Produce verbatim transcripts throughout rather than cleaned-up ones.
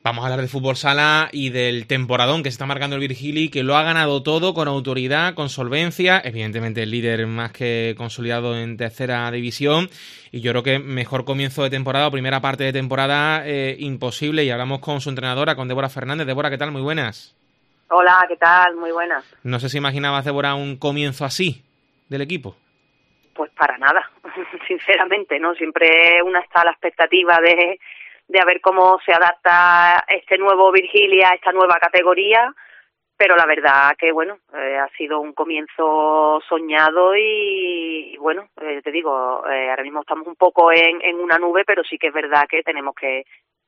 vamos a hablar de fútbol sala y del temporadón que se está marcando el Virgili, que lo ha ganado todo con autoridad, con solvencia, evidentemente el líder más que consolidado en tercera división, y yo creo que mejor comienzo de temporada o primera parte de temporada eh, imposible, y hablamos con su entrenadora, con Débora Fernández. Débora, ¿qué tal? Muy buenas. Hola, ¿qué tal? Muy buenas. No sé si imaginabas, Débora, un comienzo así del equipo. Pues para nada, sinceramente, ¿no? Siempre una está a la expectativa de, de a ver cómo se adapta este nuevo Virgilia a esta nueva categoría, pero la verdad que, bueno, eh, ha sido un comienzo soñado y, y bueno, eh, te digo, eh, ahora mismo estamos un poco en, en una nube, pero sí que es verdad que tenemos que,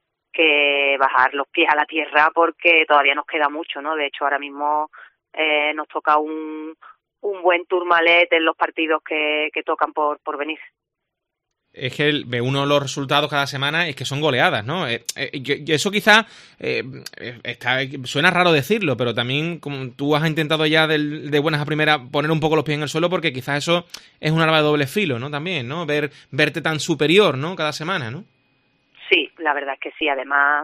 que bajar los pies a la tierra porque todavía nos queda mucho, ¿no? De hecho, ahora mismo eh, nos toca un... un buen Tourmalet en los partidos que, que tocan por, por venir. Es que el, ve uno los resultados cada semana, es que son goleadas, ¿no? Eh, eh, y eso quizá eh, está, suena raro decirlo, pero también como tú has intentado ya de, de buenas a primeras poner un poco los pies en el suelo, porque quizás eso es un arma de doble filo, ¿no? También, ¿no? Ver verte tan superior, ¿no? Cada semana, ¿no? Sí, la verdad es que sí. Además,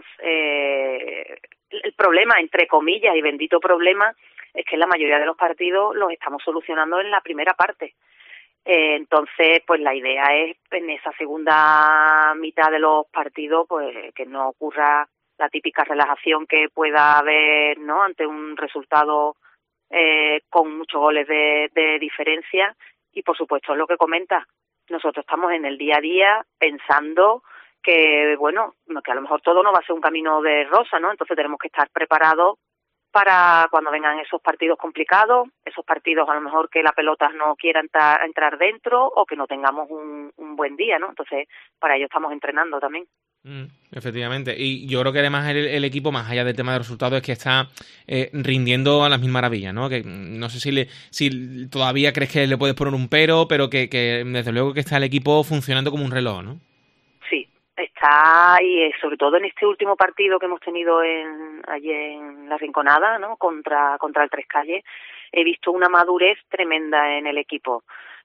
eh, el problema, entre comillas, y bendito problema, es que la mayoría de los partidos los estamos solucionando en la primera parte. Eh, entonces, pues la idea es en esa segunda mitad de los partidos, pues que no ocurra la típica relajación que pueda haber, ¿no? Ante un resultado eh, con muchos goles de, de diferencia. Y por supuesto, es lo que comenta. Nosotros estamos en el día a día pensando que, bueno, que a lo mejor todo no va a ser un camino de rosa, ¿no? Entonces tenemos que estar preparados para cuando vengan esos partidos complicados, esos partidos a lo mejor que la pelota no quiera entrar, entrar dentro o que no tengamos un, un buen día, ¿no? Entonces, para ello estamos entrenando también. Mm, efectivamente, y yo creo que además el, el equipo, más allá del tema de resultados, es que está eh, rindiendo a las mil maravillas, ¿no? Que no sé si le, si todavía crees que le puedes poner un pero, pero que, que desde luego que está el equipo funcionando como un reloj, ¿no? Sí, está y eh, sobre todo en este último partido que hemos tenido en allí en La Rinconada, ¿no? Contra contra el Tres Calles, he visto una madurez tremenda en el equipo.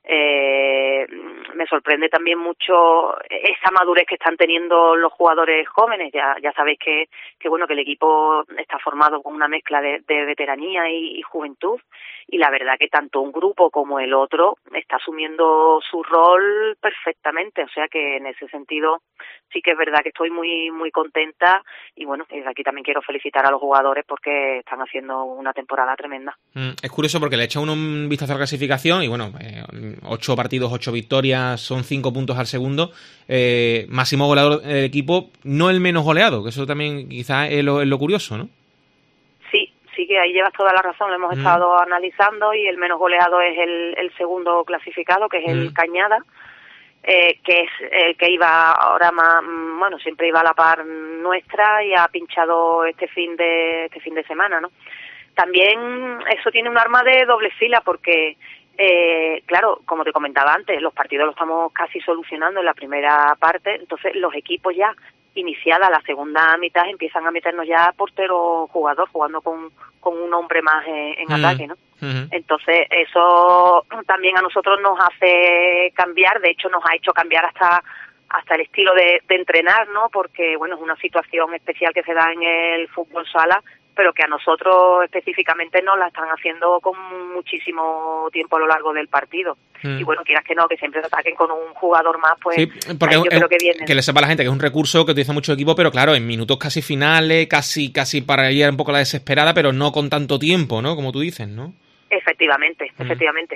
Eh, me sorprende también mucho esa madurez que están teniendo los jugadores jóvenes. Ya ya sabéis que que bueno que el equipo está formado con una mezcla de, de veteranía y, y juventud, y la verdad que tanto un grupo como el otro está asumiendo su rol perfectamente. O sea que en ese sentido sí que es verdad que estoy muy muy contenta, y bueno, desde aquí también quiero felicitar a los jugadores porque están haciendo una temporada tremenda. Mm, es curioso porque le echa uno un vistazo a la clasificación y bueno, eh, ocho partidos, ocho victorias, son cinco puntos al segundo, eh, máximo goleador del equipo, no el menos goleado, que eso también quizás es lo, es lo curioso, ¿no? Sí, sí que ahí llevas toda la razón, lo hemos mm. estado analizando, y el menos goleado es el, el segundo clasificado, que es el mm. Cañada, eh, que es el que iba ahora más, bueno, siempre iba a la par nuestra y ha pinchado este fin de este fin de semana, ¿no? También eso tiene un arma de doble fila porque, eh, claro, como te comentaba antes, los partidos los estamos casi solucionando en la primera parte, entonces los equipos ya iniciada la segunda mitad empiezan a meternos ya portero jugador, jugando con, con un hombre más en, en mm. ataque, ¿no? Uh-huh. Entonces eso también a nosotros nos hace cambiar, de hecho nos ha hecho cambiar hasta hasta el estilo de, de entrenar, ¿no? Porque, bueno, es una situación especial que se da en el fútbol sala, pero que a nosotros específicamente nos la están haciendo con muchísimo tiempo a lo largo del partido. Mm. Y bueno, quieras que no, que siempre ataquen con un jugador más, pues sí, porque yo es, creo que viene. Que le sepa a la gente que es un recurso que utiliza mucho equipo, pero claro, en minutos casi finales, casi casi para ir un poco a la desesperada, pero no con tanto tiempo, ¿no? Como tú dices, ¿no? Efectivamente, mm. efectivamente.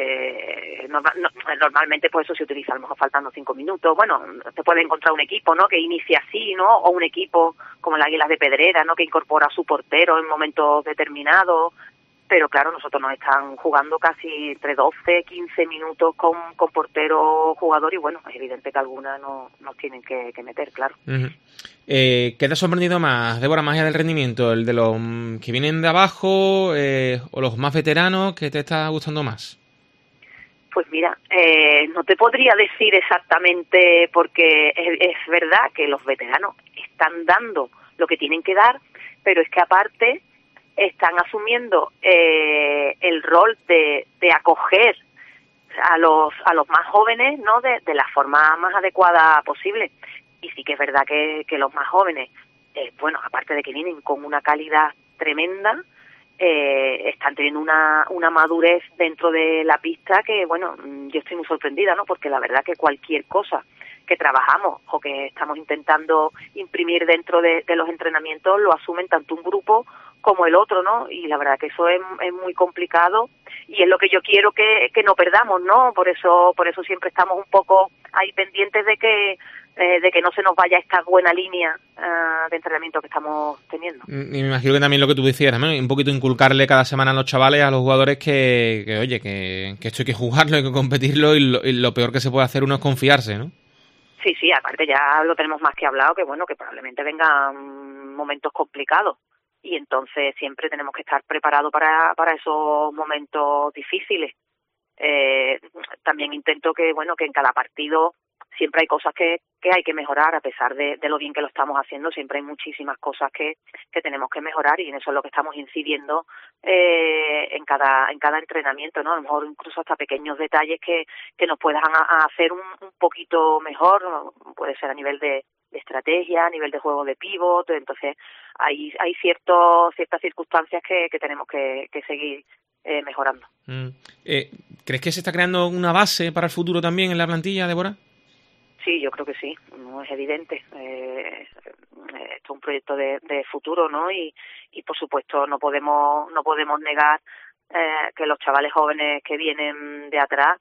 Eh, normal, no, normalmente pues eso se utiliza a lo mejor faltando cinco minutos. Bueno, se puede encontrar un equipo, ¿no? Que inicia así, ¿no? O un equipo como el Águilas de Pedrera, ¿no? Que incorpora a su portero en momentos determinados. Pero claro, nosotros nos están jugando casi entre doce, quince minutos con, con portero jugador, y bueno, es evidente que algunas no, nos tienen que, que meter, claro. Uh-huh. Eh, ¿Qué te ha sorprendido más, Débora, más allá del rendimiento? ¿El de los que vienen de abajo eh, o los más veteranos? ¿Qué te está gustando más? Pues mira, eh, no te podría decir exactamente, porque es, es verdad que los veteranos están dando lo que tienen que dar, pero es que aparte están asumiendo eh, el rol de, de acoger a los a los más jóvenes, ¿no? De, de la forma más adecuada posible. Y sí que es verdad que, que los más jóvenes eh, bueno, aparte de que vienen con una calidad tremenda, eh, están teniendo una, una madurez dentro de la pista que, bueno, yo estoy muy sorprendida, ¿no? Porque la verdad que cualquier cosa que trabajamos o que estamos intentando imprimir dentro de, de los entrenamientos lo asumen tanto un grupo como el otro, ¿no? Y la verdad que eso es, es muy complicado y es lo que yo quiero que, que no perdamos, ¿no? Por eso por eso siempre estamos un poco ahí pendientes de que eh, de que no se nos vaya esta buena línea uh, de entrenamiento que estamos teniendo. Y me imagino que también lo que tú decías, ¿no? Un poquito inculcarle cada semana a los chavales, a los jugadores que, que oye, que, que esto hay que jugarlo, hay que competirlo y lo, y lo peor que se puede hacer uno es confiarse, ¿no? Sí, sí, aparte ya lo tenemos más que hablado, que bueno, que probablemente vengan momentos complicados y entonces siempre tenemos que estar preparados para, para esos momentos difíciles. Eh, también intento que, bueno, que en cada partido siempre hay cosas que, que hay que mejorar, a pesar de, de lo bien que lo estamos haciendo, siempre hay muchísimas cosas que, que tenemos que mejorar y en eso es lo que estamos incidiendo eh, en cada en cada entrenamiento, ¿no? A lo mejor incluso hasta pequeños detalles que, que nos puedan a, a hacer un, un poquito mejor, ¿no? Puede ser a nivel de, de estrategia, a nivel de juego de pivot, entonces hay hay ciertos ciertas circunstancias que, que tenemos que, que seguir eh, mejorando. Mm. Eh, ¿Crees que se está creando una base para el futuro también en la plantilla, Débora? Sí, yo creo que sí, no es evidente. Eh, esto es un proyecto de, de futuro, ¿no? Y, y por supuesto no podemos no podemos negar eh, que los chavales jóvenes que vienen de atrás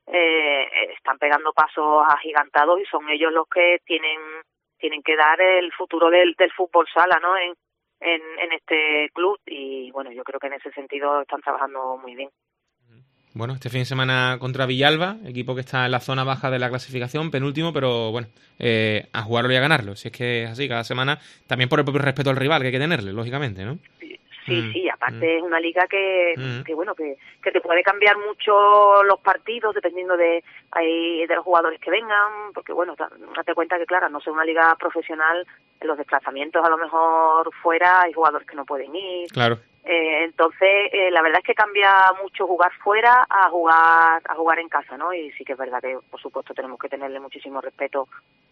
eh, están pegando pasos agigantados y son ellos los que tienen tienen que dar el futuro del, del fútbol sala, ¿no? En, en, en este club y bueno, yo creo que en ese sentido están trabajando muy bien. Bueno, este fin de semana contra Villalba, equipo que está en la zona baja de la clasificación, penúltimo, pero bueno, eh, a jugarlo y a ganarlo. Si es que es así, cada semana, también por el propio respeto al rival que hay que tenerle, lógicamente, ¿no? Sí, mm, sí, aparte mm, es una liga que, mm. que bueno, que, que te puede cambiar mucho los partidos dependiendo de de los jugadores que vengan, porque bueno, date cuenta que claro, no ser una liga profesional, en los desplazamientos a lo mejor fuera hay jugadores que no pueden ir. Claro. Eh, entonces, eh, la verdad es que cambia mucho jugar fuera a jugar a jugar en casa, ¿no? Y sí que es verdad que, por supuesto, tenemos que tenerle muchísimo respeto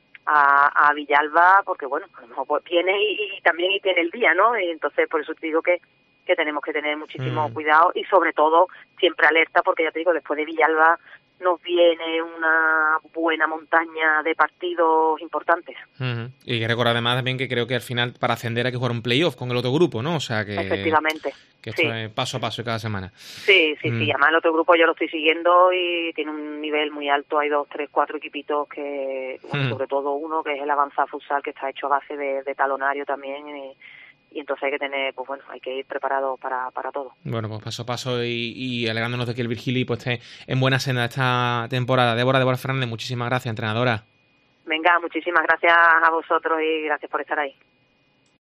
a, a Villalba, porque, bueno, a lo mejor pues, viene y, y también y tiene el día, ¿no? Y entonces, por eso te digo que, que tenemos que tener muchísimo mm. cuidado y, sobre todo, siempre alerta, porque ya te digo, después de Villalba nos viene una buena montaña de partidos importantes. Uh-huh. Y hay que recordar además también que creo que al final para ascender hay que jugar un playoff con el otro grupo, ¿no? O sea que... Efectivamente. Que esto sí. es paso a paso cada semana. Sí, sí, mm. sí. Además el otro grupo yo lo estoy siguiendo y tiene un nivel muy alto. Hay dos, tres, cuatro equipitos que, bueno, mm. sobre todo uno que es el Avanza Futsal, que está hecho a base de, de talonario también. Y, y entonces hay que tener, pues bueno, hay que ir preparado para, para todo. Bueno, pues paso a paso y, y alegrándonos de que el Virgili pues esté en buena senda esta temporada. Débora, Débora Fernández, muchísimas gracias, entrenadora. Venga, muchísimas gracias a vosotros y gracias por estar ahí.